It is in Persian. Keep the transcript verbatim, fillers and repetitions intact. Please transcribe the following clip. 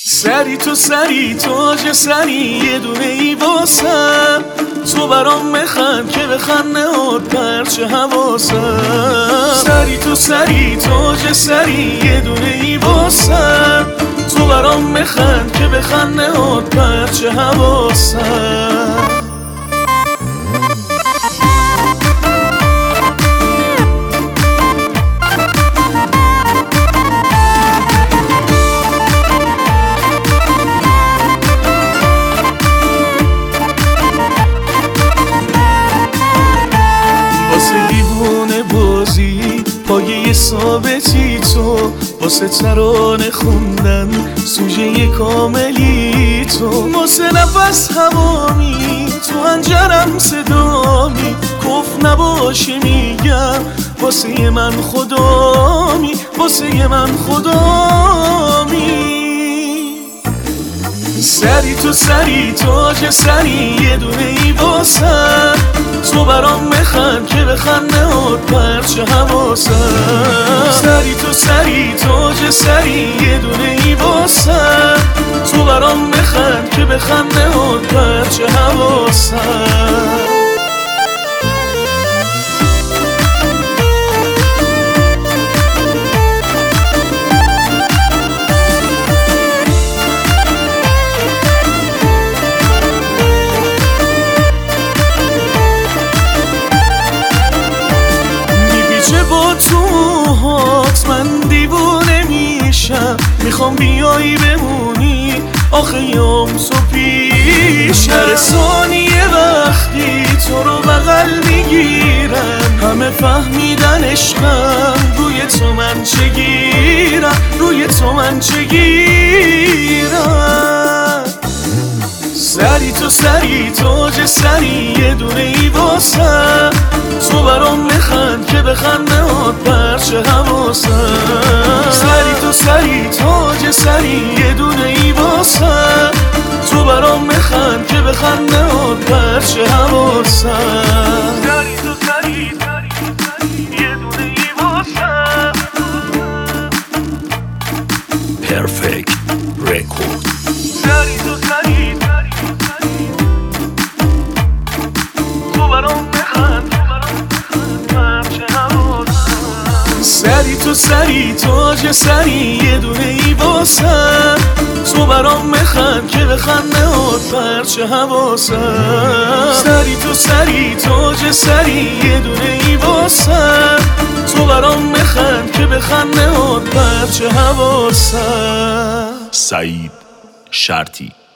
سری تو سری تاج سری یه دونه ای واسم، تو برام بخند که بخند نهاد پرچه حواسم. سری تو سری تاج سری یه دونه ای واسم، تو برام بخند که بخند نهاد پرچه حواسم. پایه ثابتی تو واسه ترانه خوندن، سوژه کاملی تو واسه نفس هوامی، تو انجرم صدامی، کف نباشه میگم واسه من خدامی، واسه من خدامی. سری تو سری تاج سری یه دونه ای واسم، تو برام بخند که بخند نهاد پرچه حواسم. سری تو سری تاج سری یه دونه ای واسم، تو برام بخند که بخند نهاد پرچه حواسم. با توهات من دیوونه میشم، میخوام بیایی بمونی آخه یام سو پیشم. هر ثانیه وقتی تو رو بغل میگیرم، همه فهمیدن عشقم روی تو من چه گیرم، روی تو من چه گیرم. سری تو سری تاج سری یه دونه ای واسم، تو برام بخند که بخند نهاد پرچه حواسم. سری تو سری تاج سری یه دونه ای واسم، تو برام بخند که بخند نهاد پرچه حواسم. سری تو سری یه دونه ای واسم. پرفکت رکورد. سری تو سری تو برام بخند، سری تو سری تاج سری یه دونه ای واسم، تو برام بخند که بخند نهاد پرچه حواسم. سری تو سری تاج سری یه دونه ای واسم، تو برام بخند که بخند نهاد پرچه حواسم. سعید شرطی.